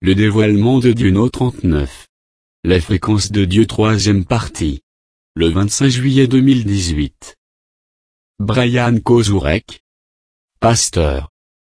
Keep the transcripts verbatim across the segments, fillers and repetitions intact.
Le dévoilement de Dieu No trente-neuf. La fréquence de Dieu troisième partie. Le vingt-cinq juillet deux mille dix-huit. Brian Kozurek. Pasteur.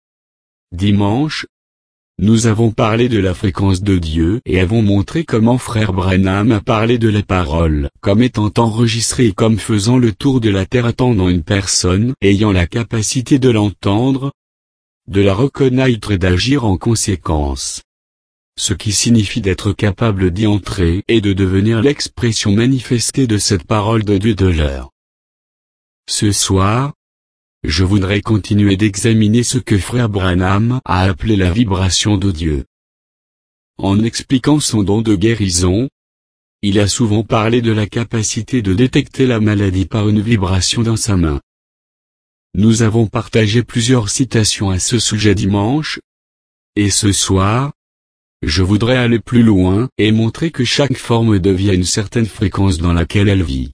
Dimanche. Nous avons parlé de la fréquence de Dieu et avons montré comment Frère Branham a parlé de la parole comme étant enregistrée et comme faisant le tour de la terre attendant une personne ayant la capacité de l'entendre, de la reconnaître et d'agir en conséquence. Ce qui signifie d'être capable d'y entrer et de devenir l'expression manifestée de cette parole de Dieu de l'heure. Ce soir, je voudrais continuer d'examiner ce que Frère Branham a appelé la vibration de Dieu. En expliquant son don de guérison, il a souvent parlé de la capacité de détecter la maladie par une vibration dans sa main. Nous avons partagé plusieurs citations à ce sujet dimanche, et ce soir, je voudrais aller plus loin et montrer que chaque forme de vie a une certaine fréquence dans laquelle elle vit.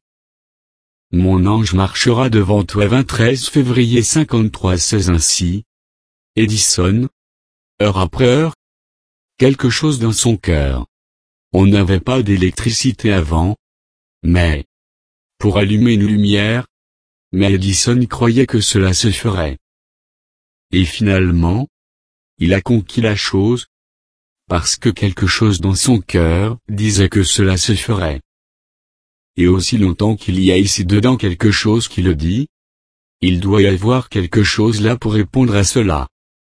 Mon ange marchera devant toi vingt-treize février cinquante-trois seize ainsi. Edison. Heure après heure. Quelque chose dans son cœur. On n'avait pas d'électricité avant. Mais. Pour allumer une lumière. Mais Edison croyait que cela se ferait. Et finalement. Il a conquis la chose. Parce que quelque chose dans son cœur disait que cela se ferait. Et aussi longtemps qu'il y a ici dedans quelque chose qui le dit, il doit y avoir quelque chose là pour répondre à cela.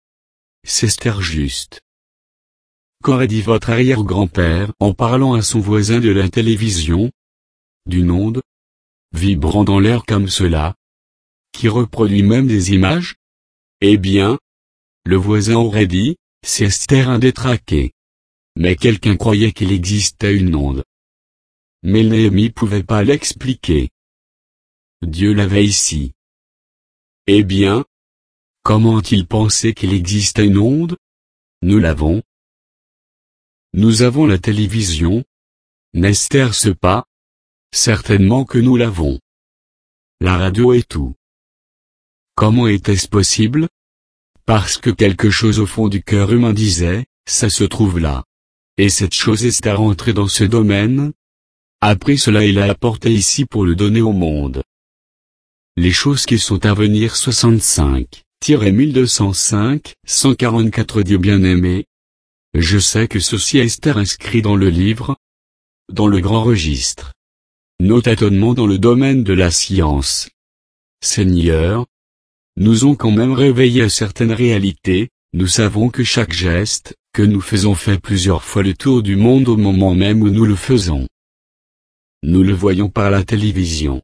C'est Esther juste. Qu'aurait dit votre arrière-grand-père en parlant à son voisin de la télévision, d'une onde, vibrant dans l'air comme cela, qui reproduit même des images? Eh bien, le voisin aurait dit, c'est Esther un détraqué. Mais quelqu'un croyait qu'il existait une onde. Mais Néhémie pouvait pas l'expliquer. Dieu l'avait ici. Eh bien, comment a-t-il pensé qu'il existait une onde? Nous l'avons. Nous avons la télévision. N'est-ce pas? Certainement que nous l'avons. La radio et tout. Comment était-ce possible? Parce que quelque chose au fond du cœur humain disait, ça se trouve là. Et cette chose est rentrée dans ce domaine. Après cela il l'a apporté ici pour le donner au monde. Les choses qui sont à venir soixante-cinq mille deux cent cinq, cent quarante-quatre Dieu bien-aimé. Je sais que ceci est inscrit dans le livre, dans le grand registre. Nos tâtonnements dans le domaine de la science. Seigneur, nous ont quand même réveillé à certaines réalités. Nous savons que chaque geste que nous faisons fait plusieurs fois le tour du monde au moment même où nous le faisons. Nous le voyons par la télévision.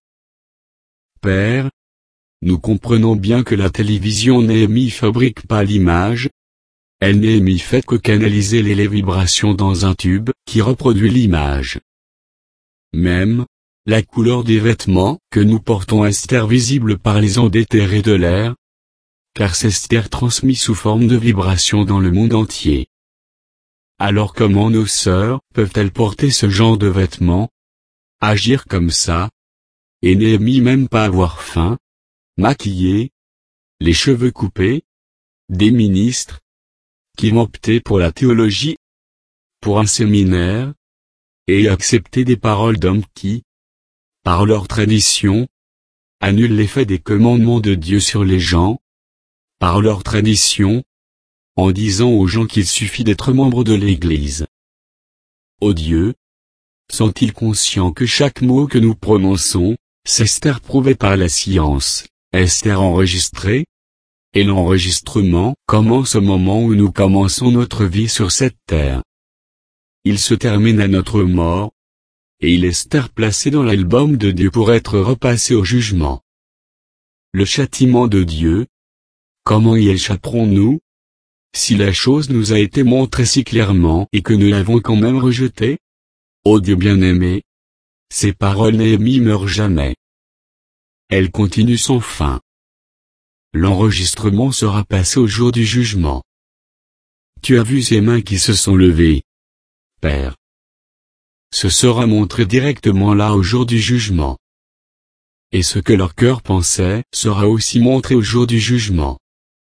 Père, nous comprenons bien que la télévision Néhémie fabrique pas l'image. Elle Néhémie fait que canaliser les, les vibrations dans un tube qui reproduit l'image. Même, la couleur des vêtements que nous portons est visible par les ondes éthérées de l'air, car c'est transmis sous forme de vibration dans le monde entier. Alors comment nos sœurs peuvent-elles porter ce genre de vêtements? Agir comme ça? Et Néhémie même pas avoir faim? Maquillée? Les cheveux coupés? Des ministres? Qui vont opter pour la théologie? Pour un séminaire? Et accepter des paroles d'hommes qui, par leur tradition, annulent l'effet des commandements de Dieu sur les gens? Par leur tradition, en disant aux gens qu'il suffit d'être membre de l'Église. Ô Dieu, sont-ils conscients que chaque mot que nous prononçons, c'est prouvé par la science, est enregistré? Et l'enregistrement commence au moment où nous commençons notre vie sur cette terre. Il se termine à notre mort, et il est placé dans l'album de Dieu pour être repassé au jugement. Le châtiment de Dieu. Comment y échapperons-nous? Si la chose nous a été montrée si clairement et que nous l'avons quand même rejetée? Ô Dieu bien-aimé! Ces paroles Néhémie meurent jamais. Elles continuent sans fin. L'enregistrement sera passé au jour du jugement. Tu as vu ces mains qui se sont levées, Père. Ce sera montré directement là au jour du jugement. Et ce que leur cœur pensait sera aussi montré au jour du jugement.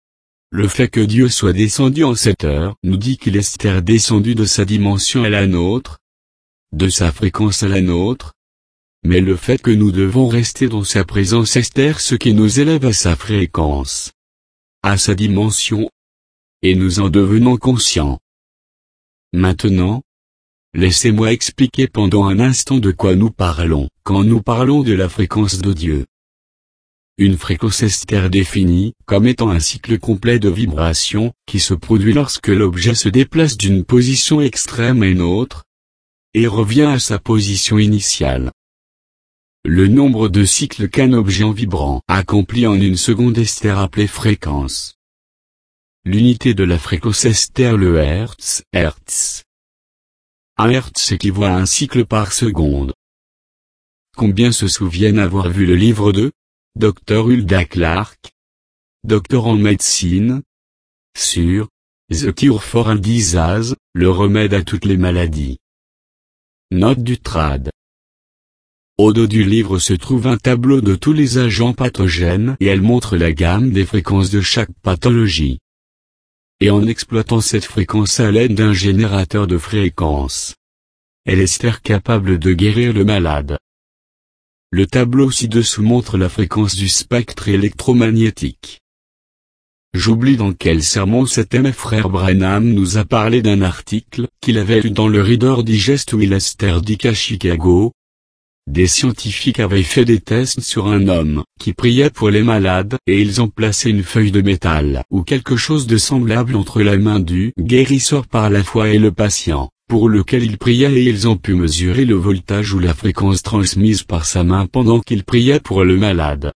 Le fait que Dieu soit descendu en cette heure nous dit qu'il est descendu de sa dimension à la nôtre, de sa fréquence à la nôtre. Mais le fait que nous devons rester dans sa présence est ce qui nous élève à sa fréquence, à sa dimension, et nous en devenons conscients. Maintenant, laissez-moi expliquer pendant un instant de quoi nous parlons, quand nous parlons de la fréquence de Dieu. Une fréquence est définie comme étant un cycle complet de vibrations qui se produit lorsque l'objet se déplace d'une position extrême à une autre, et revient à sa position initiale. Le nombre de cycles qu'un objet en vibrant accomplit en une seconde est appelé fréquence. L'unité de la fréquence est le hertz, hertz. Un hertz équivaut à un cycle par seconde. Combien se souviennent avoir vu le livre de Docteur Hulda Clark, docteur en médecine, sur The Cure for All Diseases, le remède à toutes les maladies. Note du trad. Au dos du livre se trouve un tableau de tous les agents pathogènes et elle montre la gamme des fréquences de chaque pathologie. Et en exploitant cette fréquence à l'aide d'un générateur de fréquences, elle est capable de guérir le malade. Le tableau ci-dessous montre la fréquence du spectre électromagnétique. J'oublie dans quel sermon cet M. frère Branham nous a parlé d'un article qu'il avait lu dans le Reader Digest où il est dit qu'à Chicago, des scientifiques avaient fait des tests sur un homme qui priait pour les malades et ils ont placé une feuille de métal ou quelque chose de semblable entre la main du guérisseur par la foi et le patient, pour lequel il priait et ils ont pu mesurer le voltage ou la fréquence transmise par sa main pendant qu'il priait pour le malade.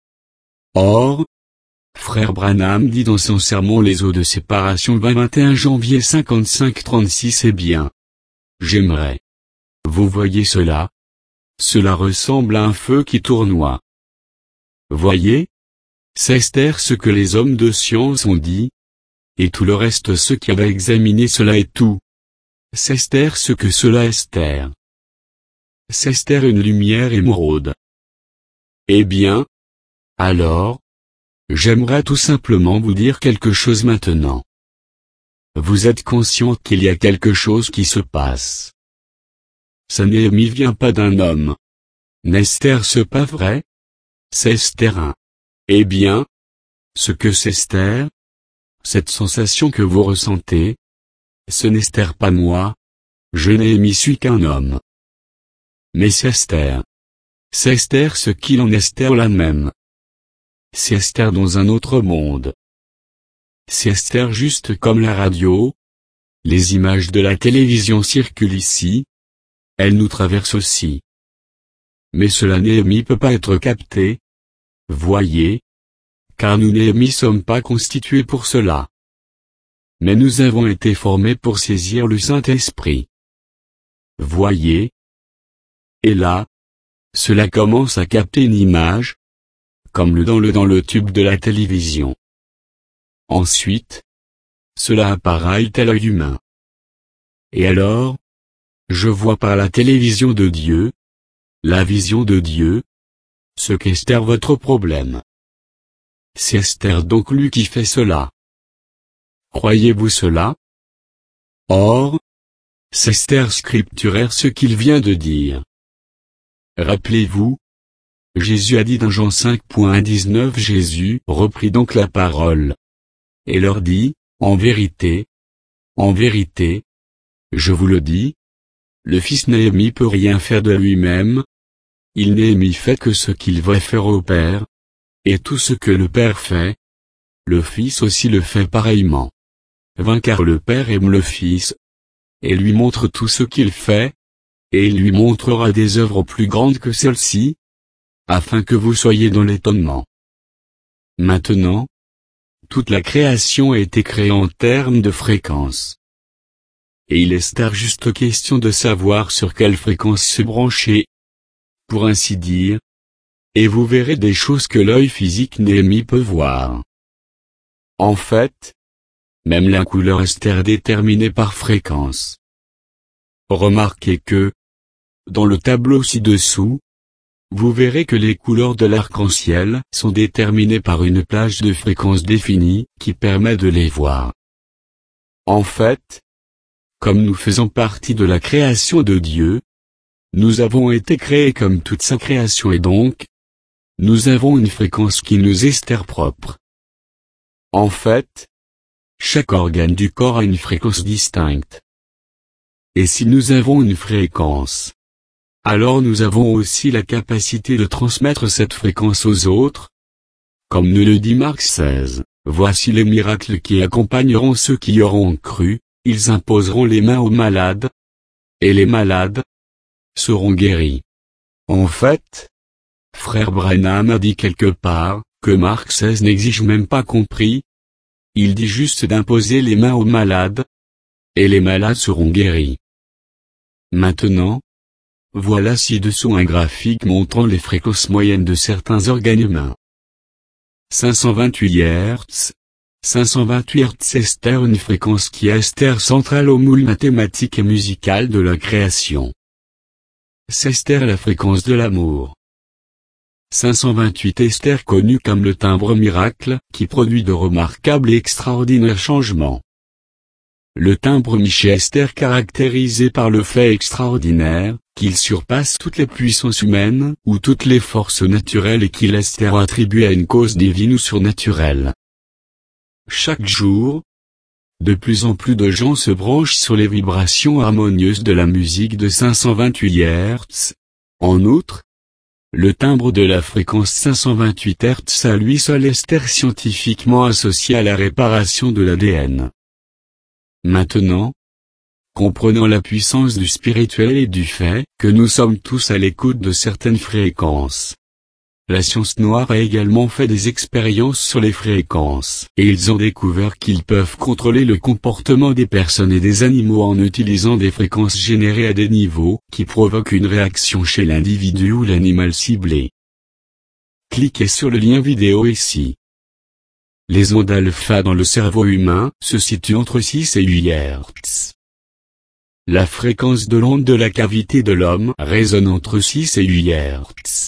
Or, frère Branham dit dans son sermon Les eaux de séparation vingt et un janvier cinquante-cinq trente-six Eh bien, j'aimerais. Vous voyez cela? Cela ressemble à un feu qui tournoie. Voyez? C'est ce que les hommes de science ont dit. Et tout le reste ceux qui avaient examiné cela et tout. C'est ce que cela est. C'est une lumière émeraude. Eh bien? Alors? J'aimerais tout simplement vous dire quelque chose maintenant. Vous êtes conscient qu'il y a quelque chose qui se passe. Ça ne vient pas d'un homme. N'est-ce pas vrai? C'est un. Eh bien? Ce que c'est cette sensation que vous ressentez, ce n'est pas moi. Je n'ai émis suis qu'un homme. Mais c'est C'est ce qu'il en est là même. C'est dans un autre monde. C'est juste comme la radio. Les images de la télévision circulent ici. Elles nous traversent aussi. Mais cela ne peut pas être capté. Voyez. Car nous ne sommes pas constitués pour cela. Mais nous avons été formés pour saisir le Saint-Esprit. Voyez. Et là, cela commence à capter une image, comme le dans le dans le tube de la télévision. Ensuite, cela apparaît tel l'œil humain. Et alors, je vois par la télévision de Dieu, la vision de Dieu, ce qu'est votre problème. C'est donc lui qui fait cela. Croyez-vous cela? Or, c'est scripturaire ce qu'il vient de dire. Rappelez-vous, Jésus a dit dans Jean cinq dix-neuf Jésus reprit donc la parole. Et leur dit, en vérité, en vérité, je vous le dis, le Fils ne peut rien faire de lui-même. Il n'est fait que ce qu'il va faire au Père. Et tout ce que le Père fait, le Fils aussi le fait pareillement. Vingt car le Père aime le Fils, et lui montre tout ce qu'il fait, et il lui montrera des œuvres plus grandes que celles-ci, afin que vous soyez dans l'étonnement. Maintenant, toute la création a été créée en termes de fréquence. Et il est juste question de savoir sur quelle fréquence se brancher, pour ainsi dire, et vous verrez des choses que l'œil physique ne peut voir. En fait, même la couleur est déterminée par fréquence. Remarquez que, dans le tableau ci-dessous, vous verrez que les couleurs de l'arc-en-ciel sont déterminées par une plage de fréquences définie, qui permet de les voir. En fait, comme nous faisons partie de la création de Dieu, nous avons été créés comme toute sa création et donc, nous avons une fréquence qui nous est propre. En fait, chaque organe du corps a une fréquence distincte. Et si nous avons une fréquence, alors nous avons aussi la capacité de transmettre cette fréquence aux autres. Comme nous le dit Marc seize, voici les miracles qui accompagneront ceux qui y auront cru, ils imposeront les mains aux malades, et les malades seront guéris. En fait, Frère Branham a dit quelque part, que Marc seize n'exige même pas compris. Il dit juste d'imposer les mains aux malades, et les malades seront guéris. Maintenant, voilà ci-dessous un graphique montrant les fréquences moyennes de certains organes humains. cinq cent vingt-huit Hz. cinq cent vingt-huit Hz Esther, une fréquence qui est Esther centrale au moule mathématique et musical de la création. C'est Esther la fréquence de l'amour. cinq cent vingt-huit Esther connu comme le timbre miracle, qui produit de remarquables et extraordinaires changements. Le timbre Miché Esther caractérisé par le fait extraordinaire, qu'il surpasse toutes les puissances humaines, ou toutes les forces naturelles et qu'il Esther attribue à une cause divine ou surnaturelle. Chaque jour, de plus en plus de gens se branchent sur les vibrations harmonieuses de la musique de cinq cent vingt-huit Hz. En outre, le timbre de la fréquence cinq cent vingt-huit Hz à lui seul est scientifiquement associé à la réparation de l'A D N. Maintenant, comprenant la puissance du spirituel et du fait que nous sommes tous à l'écoute de certaines fréquences. La science noire a également fait des expériences sur les fréquences, et ils ont découvert qu'ils peuvent contrôler le comportement des personnes et des animaux en utilisant des fréquences générées à des niveaux, qui provoquent une réaction chez l'individu ou l'animal ciblé. Cliquez sur le lien vidéo ici. Les ondes alpha dans le cerveau humain se situent entre six et huit Hz. La fréquence de l'onde de la cavité de l'homme résonne entre six et huit Hz.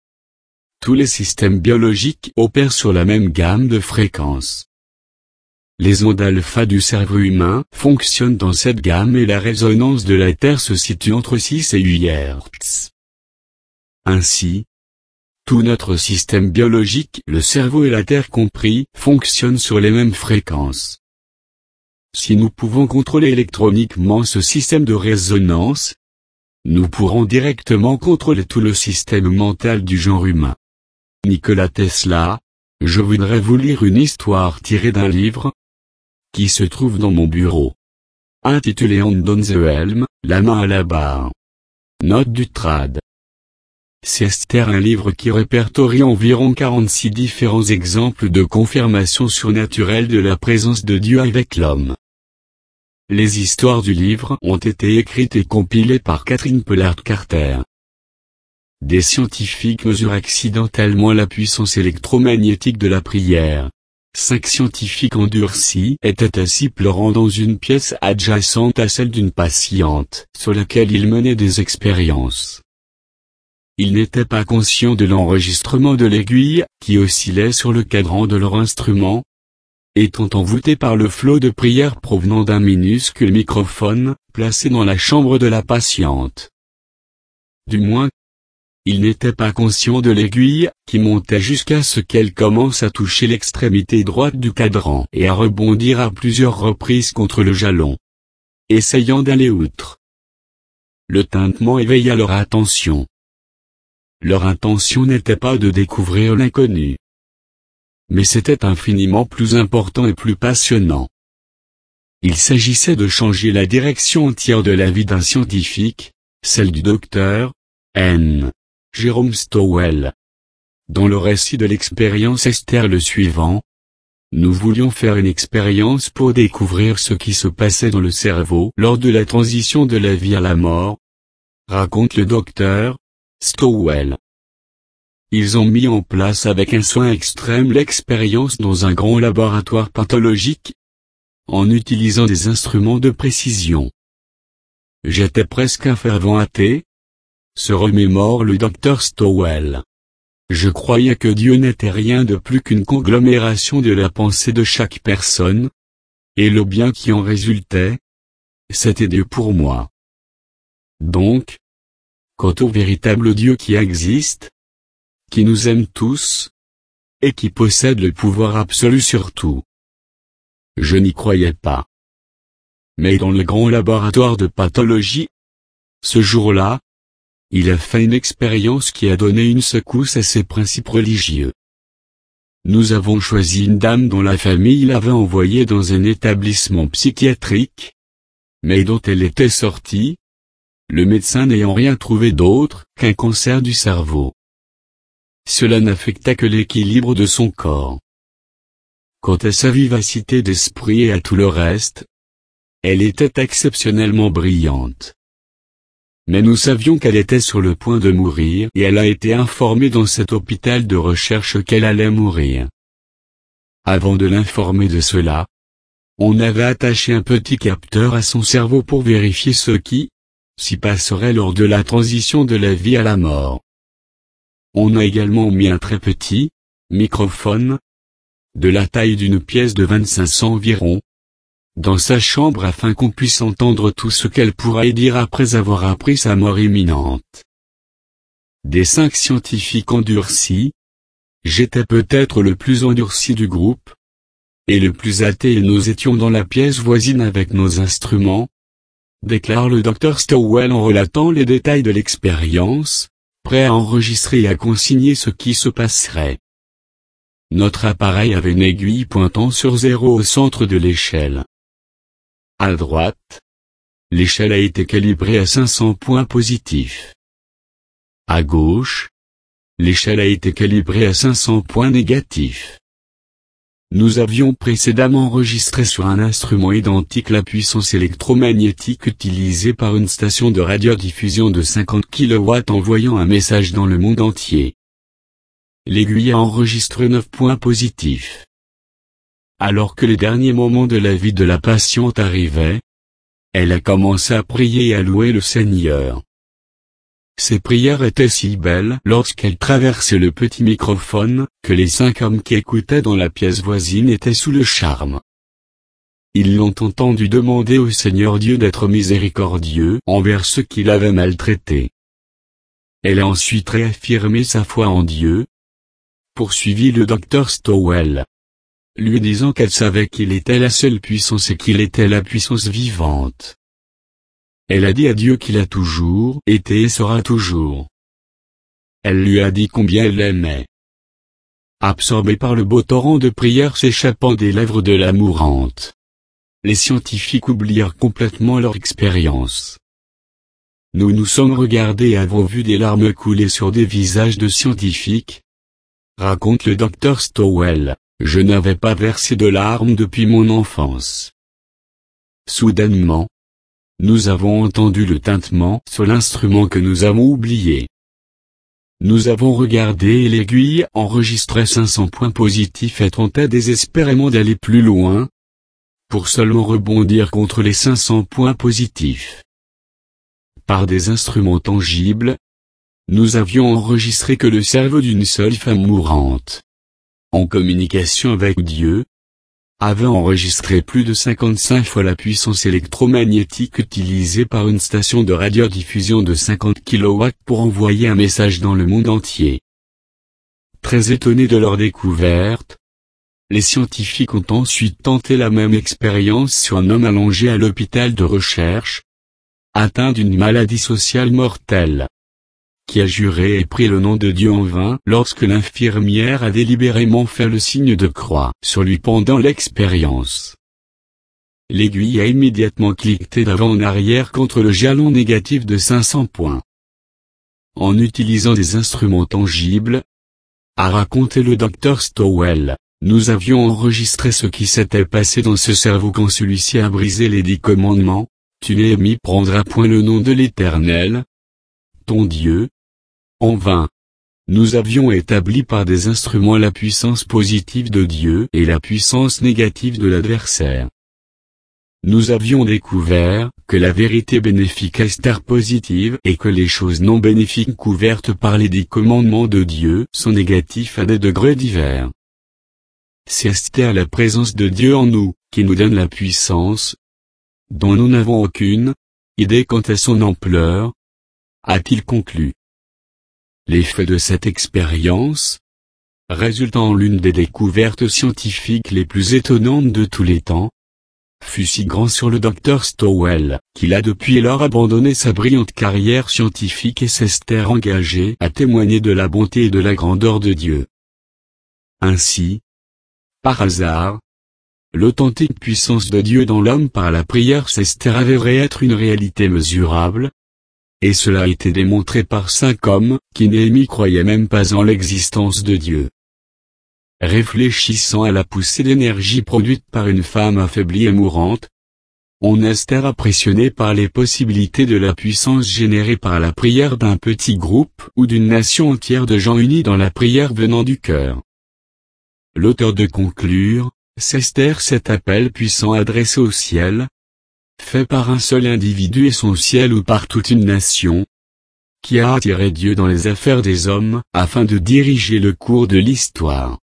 Tous les systèmes biologiques opèrent sur la même gamme de fréquences. Les ondes alpha du cerveau humain fonctionnent dans cette gamme et la résonance de la Terre se situe entre six et huit Hz. Ainsi, tout notre système biologique, le cerveau et la Terre compris, fonctionnent sur les mêmes fréquences. Si nous pouvons contrôler électroniquement ce système de résonance, nous pourrons directement contrôler tout le système mental du genre humain. Nikola Tesla, je voudrais vous lire une histoire tirée d'un livre qui se trouve dans mon bureau. Intitulé Hand on the Helm, la main à la barre. Note du trad. C'est Esther, un livre qui répertorie environ quarante-six différents exemples de confirmation surnaturelle de la présence de Dieu avec l'homme. Les histoires du livre ont été écrites et compilées par Catherine Pollard Carter. Des scientifiques mesurent accidentellement la puissance électromagnétique de la prière. Cinq scientifiques endurcis étaient assis pleurant dans une pièce adjacente à celle d'une patiente, sur laquelle ils menaient des expériences. Ils n'étaient pas conscients de l'enregistrement de l'aiguille, qui oscillait sur le cadran de leur instrument, étant envoûtés par le flot de prière provenant d'un minuscule microphone, placé dans la chambre de la patiente. Du moins, ils n'étaient pas conscients de l'aiguille, qui montait jusqu'à ce qu'elle commence à toucher l'extrémité droite du cadran et à rebondir à plusieurs reprises contre le jalon, essayant d'aller outre. Le tintement éveilla leur attention. Leur intention n'était pas de découvrir l'inconnu. Mais c'était infiniment plus important et plus passionnant. Il s'agissait de changer la direction entière de la vie d'un scientifique, celle du docteur N. Jérôme Stowell. Dans le récit de l'expérience Esther le suivant, nous voulions faire une expérience pour découvrir ce qui se passait dans le cerveau lors de la transition de la vie à la mort, raconte le docteur Stowell. Ils ont mis en place avec un soin extrême l'expérience dans un grand laboratoire pathologique, en utilisant des instruments de précision. J'étais presque un fervent athée. se remémore le docteur Stowell. Je croyais que Dieu n'était rien de plus qu'une conglomération de la pensée de chaque personne, et le bien qui en résultait, c'était Dieu pour moi. Donc, quant au véritable Dieu qui existe, qui nous aime tous, et qui possède le pouvoir absolu sur tout, je n'y croyais pas. Mais dans le grand laboratoire de pathologie, ce jour-là, il a fait une expérience qui a donné une secousse à ses principes religieux. Nous avons choisi une dame dont la famille l'avait envoyée dans un établissement psychiatrique, mais dont elle était sortie, le médecin n'ayant rien trouvé d'autre qu'un cancer du cerveau. Cela n'affecta que l'équilibre de son corps. Quant à sa vivacité d'esprit et à tout le reste, elle était exceptionnellement brillante. Mais nous savions qu'elle était sur le point de mourir et elle a été informée dans cet hôpital de recherche qu'elle allait mourir. Avant de l'informer de cela, on avait attaché un petit capteur à son cerveau pour vérifier ce qui s'y passerait lors de la transition de la vie à la mort. On a également mis un très petit microphone, de la taille d'une pièce de vingt-cinq cents environ, dans sa chambre afin qu'on puisse entendre tout ce qu'elle pourrait dire après avoir appris sa mort imminente. Des cinq scientifiques endurcis, j'étais peut-être le plus endurci du groupe, et le plus athée, et nous étions dans la pièce voisine avec nos instruments, déclare le docteur Stowell en relatant les détails de l'expérience, prêt à enregistrer et à consigner ce qui se passerait. Notre appareil avait une aiguille pointant sur zéro au centre de l'échelle. À droite, l'échelle a été calibrée à cinq cents points positifs. À gauche, l'échelle a été calibrée à cinq cents points négatifs. Nous avions précédemment enregistré sur un instrument identique la puissance électromagnétique utilisée par une station de radiodiffusion de cinquante kilowatts envoyant un message dans le monde entier. L'aiguille a enregistré neuf points positifs. Alors que les derniers moments de la vie de la patiente arrivaient, elle a commencé à prier et à louer le Seigneur. Ses prières étaient si belles lorsqu'elle traversait le petit microphone, que les cinq hommes qui écoutaient dans la pièce voisine étaient sous le charme. Ils l'ont entendu demander au Seigneur Dieu d'être miséricordieux envers ceux qui l'avaient maltraitée. Elle a ensuite réaffirmé sa foi en Dieu, poursuivit le docteur Stowell, lui disant qu'elle savait qu'il était la seule puissance et qu'il était la puissance vivante. Elle a dit à Dieu qu'il a toujours été et sera toujours. Elle lui a dit combien elle l'aimait. Absorbée par le beau torrent de prières s'échappant des lèvres de la mourante, les scientifiques oublièrent complètement leur expérience. Nous nous sommes regardés et avons vu des larmes couler sur des visages de scientifiques, raconte le docteur Stowell. Je n'avais pas versé de larmes depuis mon enfance. Soudainement, nous avons entendu le tintement sur l'instrument que nous avons oublié. Nous avons regardé et l'aiguille enregistrait cinq cents points positifs et tentait désespérément d'aller plus loin, pour seulement rebondir contre les cinq cents points positifs. Par des instruments tangibles, nous avions enregistré que le cerveau d'une seule femme mourante, en communication avec Dieu, avait enregistré plus de cinquante-cinq fois la puissance électromagnétique utilisée par une station de radiodiffusion de cinquante kilowatts pour envoyer un message dans le monde entier. Très étonnés de leur découverte, les scientifiques ont ensuite tenté la même expérience sur un homme allongé à l'hôpital de recherche, atteint d'une maladie sociale mortelle, qui a juré et pris le nom de Dieu en vain lorsque l'infirmière a délibérément fait le signe de croix sur lui pendant l'expérience. L'aiguille a immédiatement cliqueté d'avant en arrière contre le jalon négatif de cinq cents points. En utilisant des instruments tangibles, a raconté le docteur Stowell, nous avions enregistré ce qui s'était passé dans ce cerveau quand celui-ci a brisé les dix commandements, tu n'aimis prendras point le nom de l'Éternel, ton Dieu, en vain. Nous avions établi par des instruments la puissance positive de Dieu et la puissance négative de l'adversaire. Nous avions découvert que la vérité bénéfique Esther positive et que les choses non bénéfiques couvertes par les dix commandements de Dieu sont négatives à des degrés divers. C'est Esther la présence de Dieu en nous, qui nous donne la puissance, dont nous n'avons aucune idée quant à son ampleur, a-t-il conclu. L'effet de cette expérience, résultant en l'une des découvertes scientifiques les plus étonnantes de tous les temps, fut si grand sur le docteur Stowell, qu'il a depuis lors abandonné sa brillante carrière scientifique et s'est engagé à témoigner de la bonté et de la grandeur de Dieu. Ainsi, par hasard, l'authentique puissance de Dieu dans l'homme par la prière s'est avérée être une réalité mesurable, et cela a été démontré par cinq hommes, qui Néhémie croyait même pas en l'existence de Dieu. Réfléchissant à la poussée d'énergie produite par une femme affaiblie et mourante, on est impressionné par les possibilités de la puissance générée par la prière d'un petit groupe ou d'une nation entière de gens unis dans la prière venant du cœur. L'auteur de conclure, c'est Esther cet appel puissant adressé au ciel, fait par un seul individu et son ciel ou par toute une nation, qui a attiré Dieu dans les affaires des hommes afin de diriger le cours de l'histoire.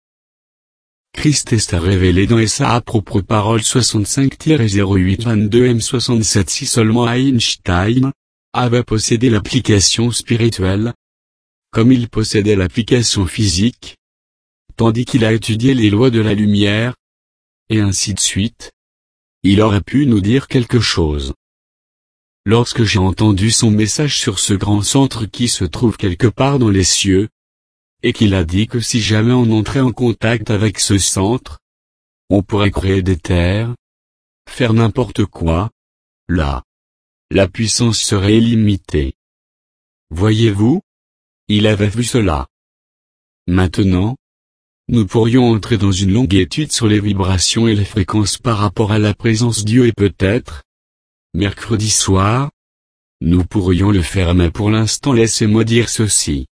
Christ est révélé dans sa propre parole soixante-cinq zéro huit vingt-deux M soixante-sept. Si seulement Einstein avait possédé l'application spirituelle, comme il possédait l'application physique, tandis qu'il a étudié les lois de la lumière, et ainsi de suite, il aurait pu nous dire quelque chose. Lorsque j'ai entendu son message sur ce grand centre qui se trouve quelque part dans les cieux, et qu'il a dit que si jamais on entrait en contact avec ce centre, on pourrait créer des terres, faire n'importe quoi, là, la puissance serait illimitée. Voyez-vous, il avait vu cela. Maintenant, nous pourrions entrer dans une longue étude sur les vibrations et les fréquences par rapport à la présence de Dieu et peut-être, mercredi soir, nous pourrions le faire mais pour l'instant laissez-moi dire ceci.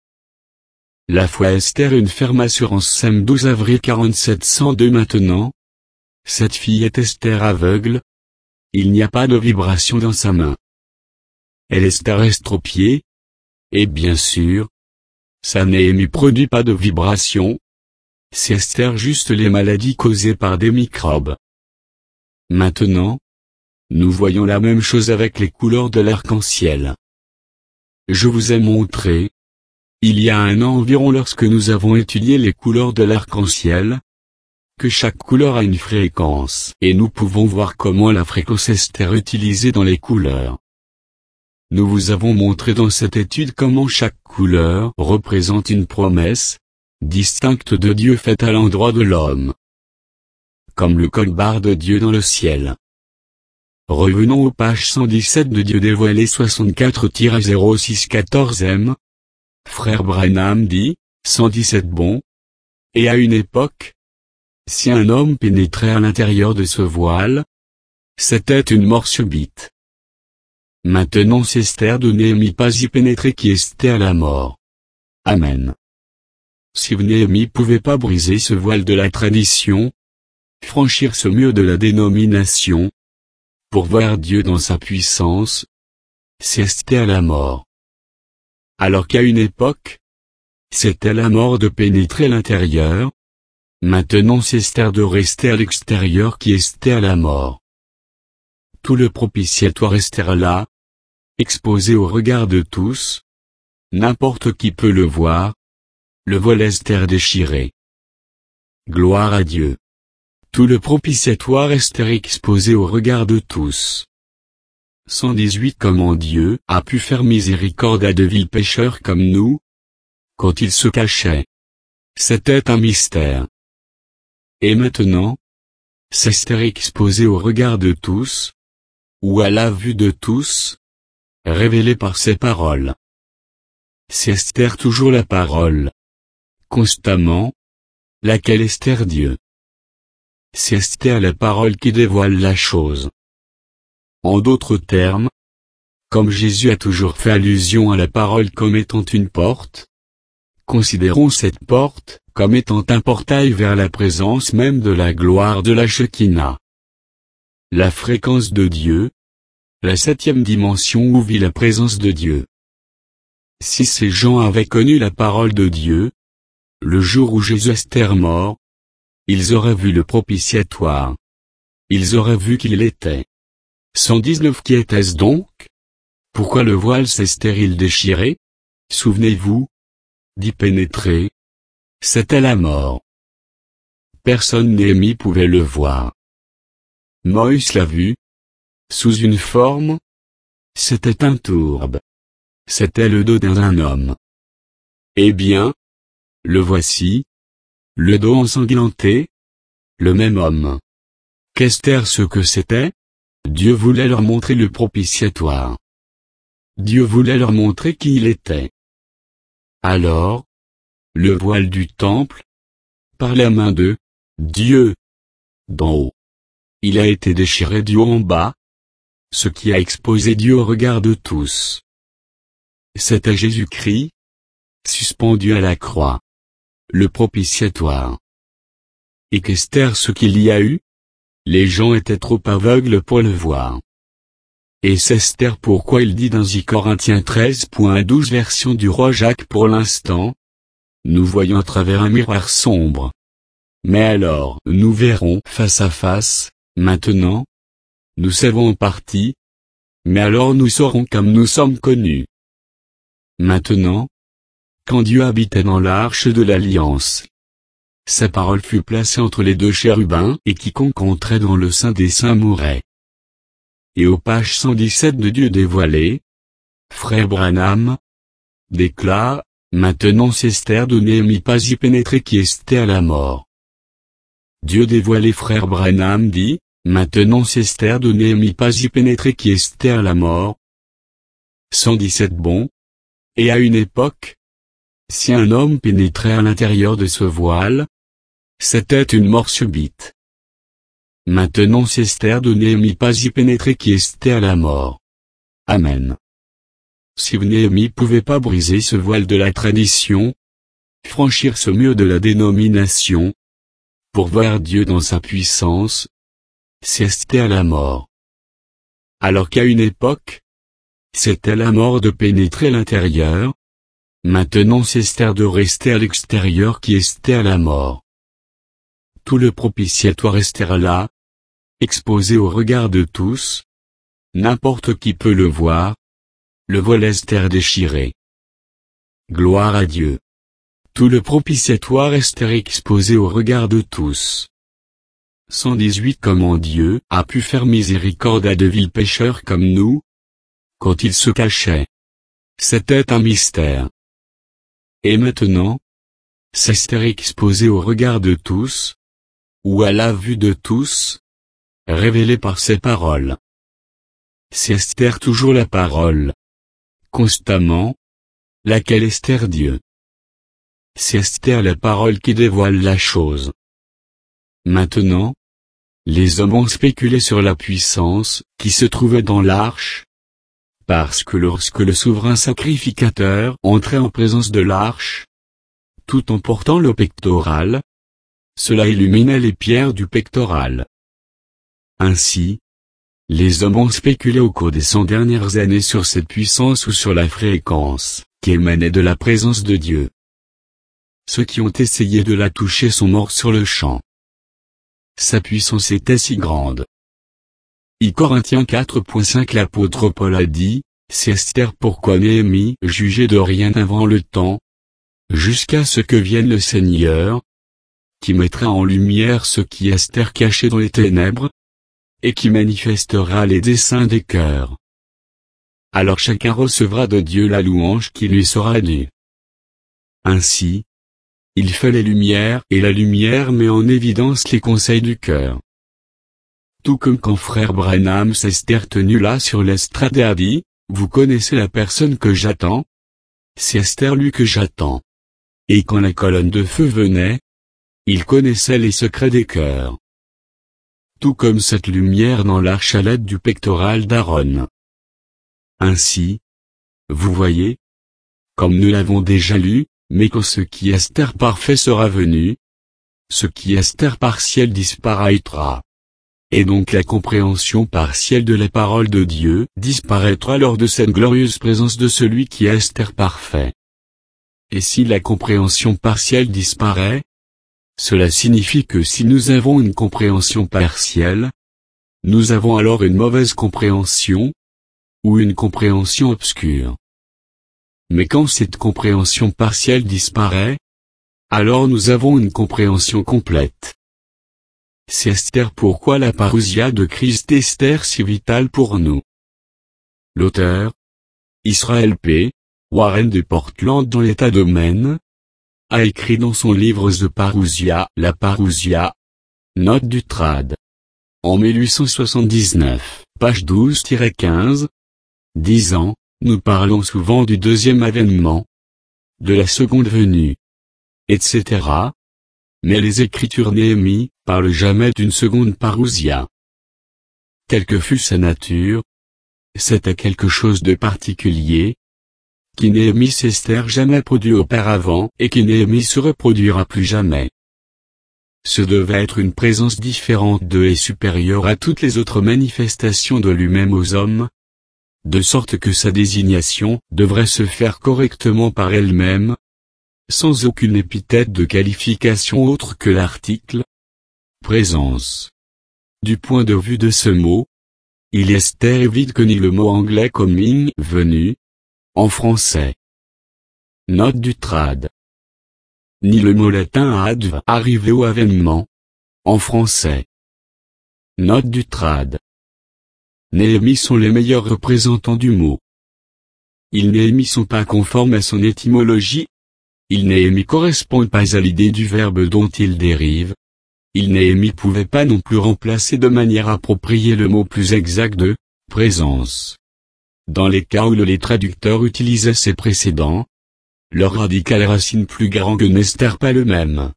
La foi Esther une ferme assurance Sam douze avril quarante-sept cent deux maintenant. Cette fille est Esther aveugle. Il n'y a pas de vibration dans sa main. Elle est Esther estropiée. Et bien sûr, sa Néhémie produit pas de vibration. C'est Esther juste les maladies causées par des microbes. Maintenant, nous voyons la même chose avec les couleurs de l'arc-en-ciel. Je vous ai montré, il y a un an environ lorsque nous avons étudié les couleurs de l'arc-en-ciel, que chaque couleur a une fréquence, et nous pouvons voir comment la fréquence Esther est utilisée dans les couleurs. Nous vous avons montré dans cette étude comment chaque couleur représente une promesse, distincte de Dieu faite à l'endroit de l'homme. Comme le code barre de Dieu dans le ciel. Revenons aux pages cent dix-sept de Dieu dévoilé soixante-quatre zéro six quatorze M. Frère Branham dit, cent dix-sept bon. Et à une époque, si un homme pénétrait à l'intérieur de ce voile, c'était une mort subite. Maintenant c'est Esther de Néhémie pas y pénétrer qui estait à la mort. Amen. Si Néhémie pouvait pas briser ce voile de la tradition, franchir ce mur de la dénomination, pour voir Dieu dans sa puissance, c'est Esther à la mort. Alors qu'à une époque, c'était la mort de pénétrer à l'intérieur, maintenant c'est Esther de rester à l'extérieur qui estait à la mort. Tout le propitiatoire Esther là, exposé au regard de tous, n'importe qui peut le voir, le voile Esther déchiré. Gloire à Dieu. Tout le propitiatoire Esther exposé au regard de tous. cent dix-huit Comment Dieu a pu faire miséricorde à de vils pécheurs comme nous, quand il se cachait. C'était un mystère. Et maintenant, c'est Esther exposé au regard de tous, ou à la vue de tous, révélé par ses paroles. C'est Esther toujours la parole. Constamment, laquelle Esther Dieu. C'est Esther la parole qui dévoile la chose. En d'autres termes, comme Jésus a toujours fait allusion à la parole comme étant une porte, considérons cette porte comme étant un portail vers la présence même de la gloire de la Shekinah. la fréquence de Dieu, la septième dimension où vit la présence de Dieu. Si ces gens avaient connu la parole de Dieu, le jour où Jésus est mort, ils auraient vu le propitiatoire. Ils auraient vu qui il était. cent dix-neuf Qui était-ce donc? Pourquoi le voile s'est-il déchiré? Souvenez-vous d'y pénétrer. C'était la mort. Personne Néhémie pouvait le voir. Moïse l'a vu. Sous une forme. C'était un tourbe. C'était le dos d'un homme. Eh bien, le voici. Le dos ensanglanté. Le même homme. Qu'est-ce ce que c'était? Dieu voulait leur montrer le propitiatoire. Dieu voulait leur montrer qui il était. Alors, le voile du temple, par la main de Dieu, d'en haut, il a été déchiré du haut en bas, ce qui a exposé Dieu au regard de tous. C'était Jésus-Christ, suspendu à la croix, le propitiatoire. Et qu'est-ce ce qu'il y a eu? Les gens étaient trop aveugles pour le voir. Et c'est pourquoi il dit dans I Corinthiens treize douze version du roi Jacques pour l'instant, nous voyons à travers un miroir sombre. Mais alors nous verrons face à face, maintenant. Nous savons en partie. Mais alors nous saurons comme nous sommes connus. Maintenant, quand Dieu habitait dans l'arche de l'alliance, sa parole fut placée entre les deux chérubins et quiconque entrait dans le Saint des Saints mourait. Et aux pages cent dix-sept de Dieu dévoilé, frère Branham déclare, maintenant c'est de Néhémie pas y pénétrer qui est à la mort. Dieu dévoilé frère Branham dit, maintenant c'est de Néhémie pas y pénétrer qui est à la mort. cent dix-sept Bon. Et à une époque, si un homme pénétrait à l'intérieur de ce voile, c'était une mort subite. Maintenant c'est de Néhémie pas y pénétrer qui est à la mort. Amen. Si Néhémie pouvait pas briser ce voile de la tradition, franchir ce mur de la dénomination, pour voir Dieu dans sa puissance, c'est à la mort. Alors qu'à une époque, c'était la mort de pénétrer l'intérieur, maintenant c'est de rester à l'extérieur qui est à la mort. Tout le propitiatoire est là, exposé au regard de tous. N'importe qui peut le voir. Le voile est déchiré. Gloire à Dieu. Tout le propitiatoire est exposé au regard de tous. cent dix-huit Comment Dieu a pu faire miséricorde à de vils pécheurs comme nous, quand il se cachait. C'était un mystère. Et maintenant, c'est exposé au regard de tous, ou à la vue de tous, révélé par ses paroles. C'est toujours la parole. Constamment. Laquelle est Dieu. C'est la parole qui dévoile la chose. Maintenant, les hommes ont spéculé sur la puissance qui se trouvait dans l'arche, parce que lorsque le souverain sacrificateur entrait en présence de l'arche, tout en portant le pectoral, cela illuminait les pierres du pectoral. Ainsi, les hommes ont spéculé au cours des cent dernières années sur cette puissance ou sur la fréquence qui émanait de la présence de Dieu. Ceux qui ont essayé de la toucher sont morts sur le champ. Sa puissance était si grande. I Corinthiens quatre cinq L'apôtre Paul a dit, c'est pourquoi Néhémie jugeait de rien avant le temps, jusqu'à ce que vienne le Seigneur, qui mettra en lumière ce qui est caché dans les ténèbres, et qui manifestera les desseins des cœurs. Alors chacun recevra de Dieu la louange qui lui sera due. Ainsi, il fait les lumières et la lumière met en évidence les conseils du cœur. Tout comme quand frère Branham s'est tenu là sur l'estrade et a dit, vous connaissez la personne que j'attends? C'est lui que j'attends. Et quand la colonne de feu venait, il connaissait les secrets des cœurs. Tout comme cette lumière dans l'arche à l'aide du pectoral d'Aaron. Ainsi, vous voyez, comme nous l'avons déjà lu, mais quand ce qui est parfait sera venu, ce qui est partiel disparaîtra. et donc la compréhension partielle de la parole de Dieu disparaîtra lors de cette glorieuse présence de celui qui est Esther parfait. Et si la compréhension partielle disparaît, cela signifie que si nous avons une compréhension partielle, nous avons alors une mauvaise compréhension, ou une compréhension obscure. Mais quand cette compréhension partielle disparaît, alors nous avons une compréhension complète. C'est Esther pourquoi la parousia de Christ est Esther si vitale pour nous. L'auteur, Israël P. Warren de Portland dans l'État de Maine, a écrit dans son livre The Parousia, la parousia, note du trad. En mille huit cent soixante-dix-neuf, page douze quinze, disant, nous parlons souvent du deuxième avènement, de la seconde venue, et cetera. Mais les Écritures Néhémie parlent jamais d'une seconde parousia. Quelle que fût sa nature, c'était quelque chose de particulier, qui Néhémie s'Esther jamais produit auparavant et qui Néhémie se reproduira plus jamais. Ce devait être une présence différente de et supérieure à toutes les autres manifestations de lui-même aux hommes, de sorte que sa désignation devrait se faire correctement par elle-même, sans aucune épithète de qualification autre que l'article « présence ». Du point de vue de ce mot, il est Esther et vide que ni le mot anglais coming, venu, en français. Note du trad. Ni le mot latin adv, arrivé au avènement, en français. Note du trad. Néhémie sont les meilleurs représentants du mot. Ils Néhémie sont pas conformes à son étymologie. Ils Néhémie correspondent pas à l'idée du verbe dont ils dérivent. Ils Néhémie pouvaient pas non plus remplacer de manière appropriée le mot plus exact de présence. Dans les cas où les traducteurs utilisaient ces précédents, leur radical racine plus grand que n'estère pas le même.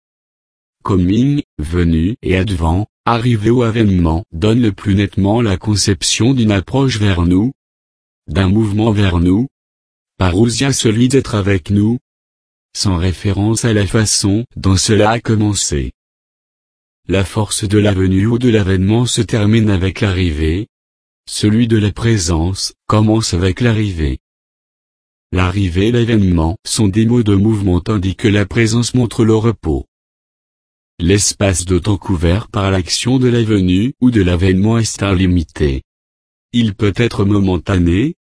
Coming, venu et advent, arrivé au avènement, donne le plus nettement la conception d'une approche vers nous, d'un mouvement vers nous, parousia celui d'être avec nous, sans référence à la façon dont cela a commencé. La force de la venue ou de l'avènement se termine avec l'arrivée, celui de la présence commence avec l'arrivée. L'arrivée et l'avènement sont des mots de mouvement tandis que la présence montre le repos. L'espace de temps couvert par l'action de la venue ou de l'avènement est limité. Il peut être momentané.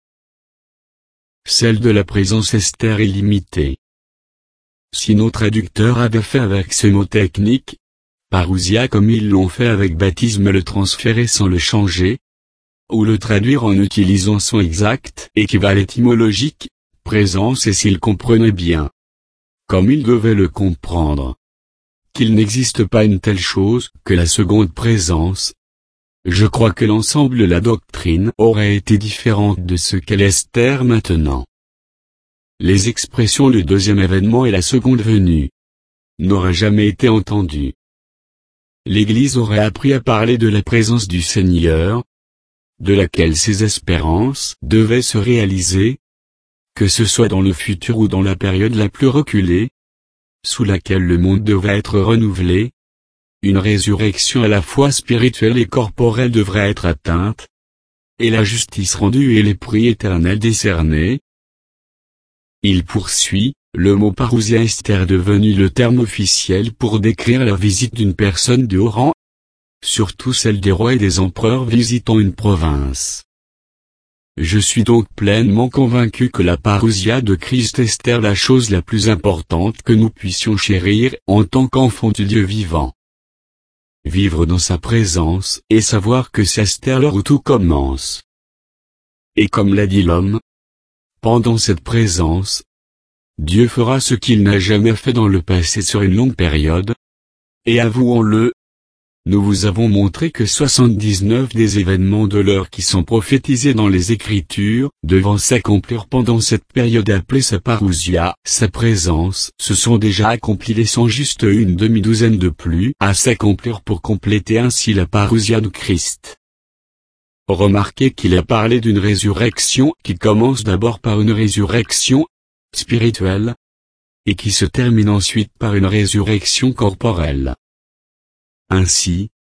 Celle de la présence Esther est limitée. Si nos traducteurs avaient fait avec ce mot technique, parousia comme ils l'ont fait avec baptisme le transférer sans le changer, ou le traduire en utilisant son exact équivalent étymologique, présence et s'ils comprenaient bien, comme ils devaient le comprendre, qu'il n'existe pas une telle chose que la seconde présence, je crois que l'ensemble de la doctrine aurait été différente de ce qu'est Esther maintenant. Les expressions le deuxième événement et la seconde venue n'auraient jamais été entendues. L'Église aurait appris à parler de la présence du Seigneur, de laquelle ses espérances devaient se réaliser, que ce soit dans le futur ou dans la période la plus reculée, sous laquelle le monde devait être renouvelé, une résurrection à la fois spirituelle et corporelle devrait être atteinte, et la justice rendue et les prix éternels décernés. Il poursuit, le mot parousia Esther est devenu le terme officiel pour décrire la visite d'une personne de haut rang, surtout celle des rois et des empereurs visitant une province. Je suis donc pleinement convaincu que la parousia de Christ est Esther la chose la plus importante que nous puissions chérir en tant qu'enfants du Dieu vivant. Vivre dans sa présence et savoir que c'est Esther l'heure où tout commence. Et comme l'a dit l'homme, pendant cette présence, Dieu fera ce qu'il n'a jamais fait dans le passé sur une longue période, et avouons-le, nous vous avons montré que soixante-dix-neuf des événements de l'heure qui sont prophétisés dans les Écritures, devant s'accomplir pendant cette période appelée sa parousia, sa présence, se sont déjà accomplis laissant juste une demi-douzaine de plus à s'accomplir pour compléter ainsi la parousia de Christ. Remarquez qu'il a parlé d'une résurrection qui commence d'abord par une résurrection spirituelle, et qui se termine ensuite par une résurrection corporelle. Ainsi,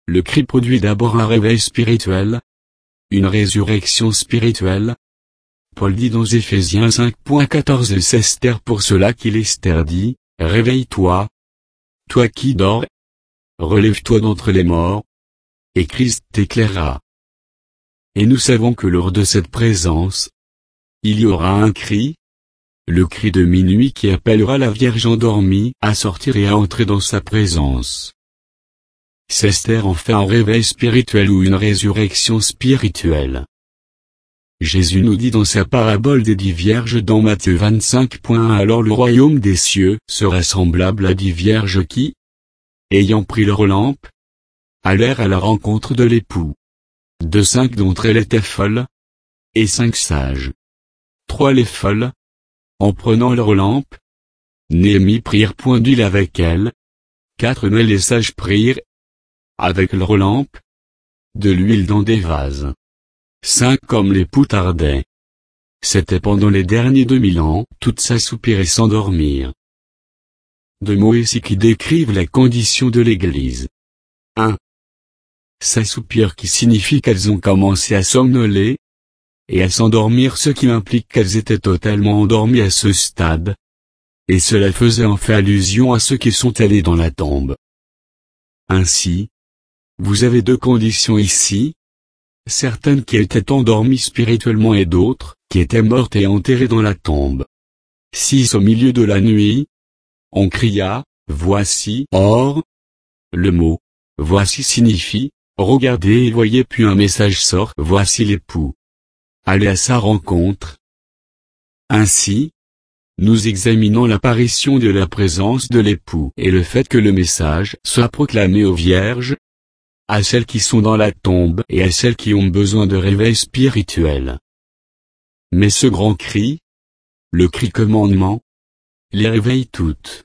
Le cri produit d'abord un réveil spirituel, une résurrection spirituelle. Paul dit dans Éphésiens cinq quatorze et c'est Esther pour cela qu'il Esther dit, réveille-toi, toi qui dors, relève-toi d'entre les morts, et Christ t'éclairera. Et nous savons que lors de cette présence, il y aura un cri, le cri de minuit qui appellera la Vierge endormie à sortir et à entrer dans sa présence. C'est Esther en fait un réveil spirituel ou une résurrection spirituelle. Jésus nous dit dans sa parabole des dix vierges dans Matthieu vingt-cinq un alors le royaume des cieux sera semblable à dix vierges qui, ayant pris leur lampe, allèrent à la rencontre de l'époux. De cinq d'entre elles étaient folles, et cinq sages. Trois les folles, en prenant leur lampe, Néhémie prirent point d'huile avec elles. Quatre mais les sages prirent, avec leur lampe, de l'huile dans des vases. Cinq comme l'époux tardait. C'était pendant les derniers deux mille ans, toutes s'assoupirent et s'endormirent. Deux mots ici qui décrivent la condition de l'Église. un. S'assoupir qui signifie qu'elles ont commencé à somnoler, et à s'endormir ce qui implique qu'elles étaient totalement endormies à ce stade. Et cela faisait en fait allusion à ceux qui sont allés dans la tombe. Ainsi, vous avez deux conditions ici, certaines qui étaient endormies spirituellement et d'autres, qui étaient mortes et enterrées dans la tombe. six Au milieu de la nuit, on cria, voici, or. Le mot, voici signifie, regardez et voyez puis un message sort, voici l'époux. Allez à sa rencontre. Ainsi, nous examinons l'apparition de la présence de l'époux et le fait que le message soit proclamé aux vierges, à celles qui sont dans la tombe et à celles qui ont besoin de réveil spirituel. Mais ce grand cri, le cri commandement, les réveille toutes.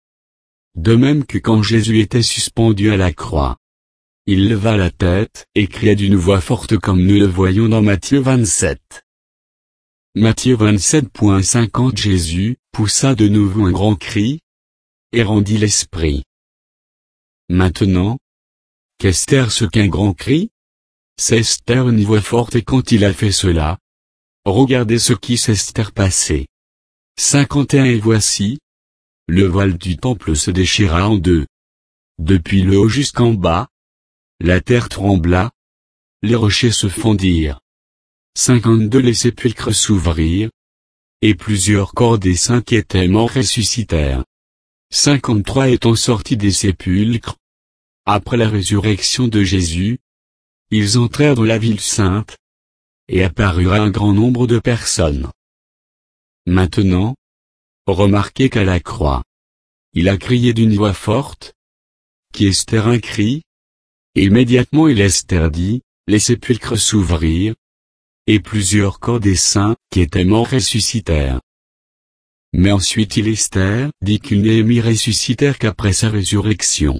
De même que quand Jésus était suspendu à la croix, il leva la tête et cria d'une voix forte comme nous le voyons dans Matthieu vingt-sept. Matthieu vingt-sept cinquante Jésus poussa de nouveau un grand cri, et rendit l'esprit. Maintenant, qu'Esther ce qu'un grand cri? C'est Esther une voix forte et quand il a fait cela, regardez ce qui s'Esther passé. cinquante et un Et voici, le voile du temple se déchira en deux. Depuis le haut jusqu'en bas, la terre trembla, les rochers se fondirent. cinquante-deux Les sépulcres s'ouvrirent, et plusieurs corps des saints qui étaient morts ressuscitèrent. cinquante-trois Étant sortis des sépulcres, après la résurrection de Jésus, ils entrèrent dans la ville sainte, et apparurent à un grand nombre de personnes. Maintenant, remarquez qu'à la croix, il a crié d'une voix forte, qui Esther un cri, et immédiatement il Esther dit, les sépulcres s'ouvrirent, et plusieurs corps des saints qui étaient morts ressuscitèrent. Mais ensuite il Esther dit qu'il Néhémie ressuscitèrent qu'après sa résurrection.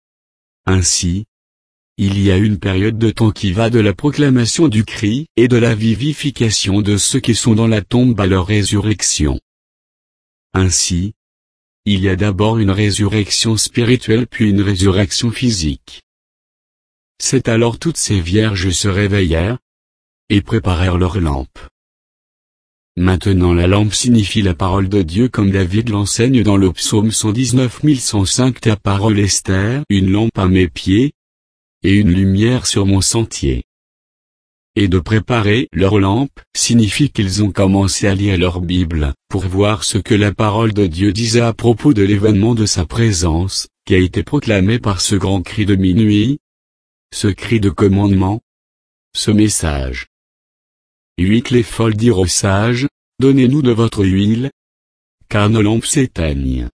Ainsi, il y a une période de temps qui va de la proclamation du cri et de la vivification de ceux qui sont dans la tombe à leur résurrection. Ainsi, il y a d'abord une résurrection spirituelle puis une résurrection physique. C'est alors toutes ces vierges se réveillèrent, et préparèrent leurs lampes. Maintenant la lampe signifie la parole de Dieu comme David l'enseigne dans le psaume cent dix-neuf mille cent cinq Ta parole Esther, une lampe à mes pieds, et une lumière sur mon sentier. Et de préparer leur lampe signifie qu'ils ont commencé à lire leur Bible, pour voir ce que la parole de Dieu disait à propos de l'événement de sa présence, qui a été proclamé par ce grand cri de minuit, ce cri de commandement, ce message. huit Les folles dirent aux sages, donnez-nous de votre huile, car nos lampes s'éteignent.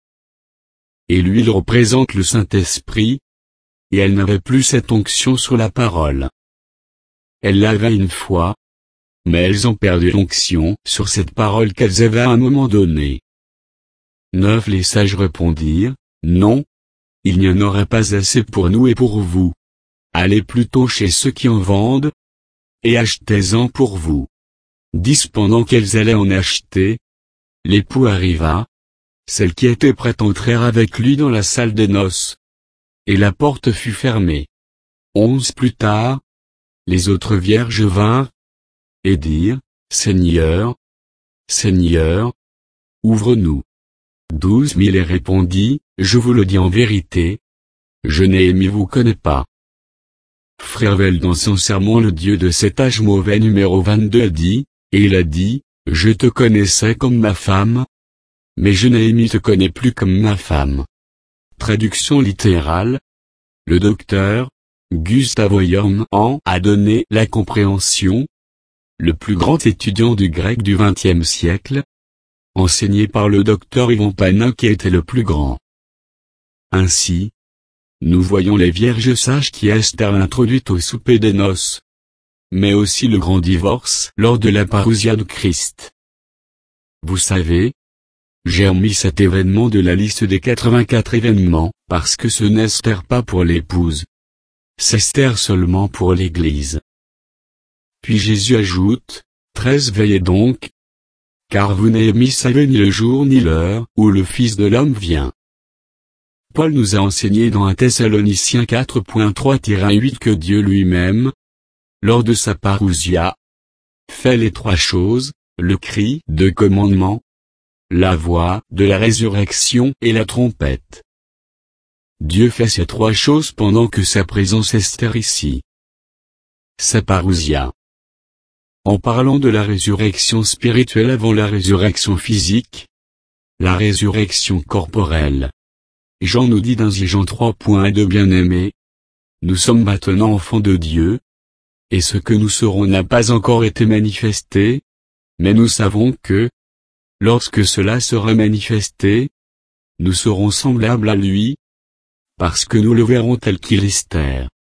Et l'huile représente le Saint-Esprit, et elle n'avait plus cette onction sur la parole. Elle l'avait une fois, mais elles ont perdu l'onction sur cette parole qu'elles avaient à un moment donné. neuf Les sages répondirent, non, il n'y en aurait pas assez pour nous et pour vous. Allez plutôt chez ceux qui en vendent, et achetez-en pour vous. dix Pendant qu'elles allaient en acheter, l'époux arriva, celles qui étaient prêtes entrèrent avec lui dans la salle des noces. Et la porte fut fermée. Onze plus tard, les autres vierges vinrent, et dirent, Seigneur, Seigneur, ouvre-nous. Douze mille et répondit, je vous le dis en vérité, je Néhémie vous connais pas. Frével dans son sermon le Dieu de cet âge mauvais numéro vingt-deux a dit, et il a dit, je te connaissais comme ma femme, mais je Néhémie te connais plus comme ma femme. Traduction littérale. Le docteur, Gustavo Yorn en a donné la compréhension. Le plus grand étudiant du grec du vingtième siècle, enseigné par le docteur Ivan Panin qui était le plus grand. Ainsi, nous voyons les vierges sages qui Esther l'introduite au souper des noces, mais aussi le grand divorce lors de la parousia de Christ. Vous savez, j'ai omis cet événement de la liste des quatre-vingt-quatre événements, parce que ce n'est Esther pas pour l'épouse. C'est Esther seulement pour l'Église. Puis Jésus ajoute, treize veillez donc, car vous Néhémie savez ni le jour ni l'heure où le Fils de l'homme vient. Paul nous a enseigné dans un Thessaloniciens quatre point trois tiret huit que Dieu lui-même, lors de sa parousia, fait les trois choses, le cri de commandement, la voix de la résurrection et la trompette. Dieu fait ces trois choses pendant que sa présence est ici. Sa parousia. En parlant de la résurrection spirituelle avant la résurrection physique, la résurrection corporelle. Jean nous dit dans Jean trois point deux bien-aimés, nous sommes maintenant enfants de Dieu, et ce que nous serons n'a pas encore été manifesté, mais nous savons que, lorsque cela sera manifesté, nous serons semblables à lui, parce que nous le verrons tel qu'il est.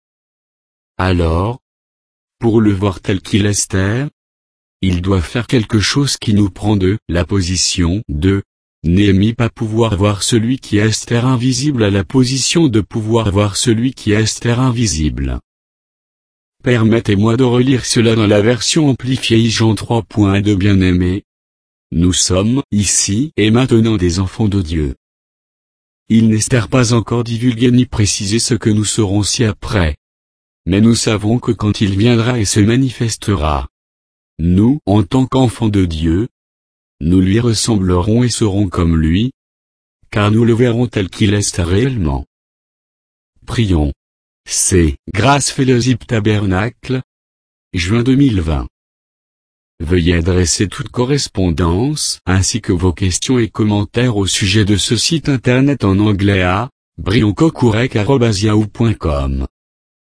Alors, pour le voir tel qu'il est, il doit faire quelque chose qui nous prend de la position de Néhémie pas pouvoir voir celui qui est invisible à la position de pouvoir voir celui qui est invisible. Permettez-moi de relire cela dans la version amplifiée Jean trois point deux bien-aimés. Nous sommes ici et maintenant des enfants de Dieu. Il n'est pas encore divulgué ni précisé ce que nous serons ci-après. Mais nous savons que quand il viendra et se manifestera, nous, en tant qu'enfants de Dieu, nous lui ressemblerons et serons comme lui, car nous le verrons tel qu'il est réellement. Prions. C'est Grâce Fellowship Tabernacle, juin deux mille vingt. Veuillez adresser toute correspondance, ainsi que vos questions et commentaires au sujet de ce site internet en anglais à brioncocourec arobase yahoo point com.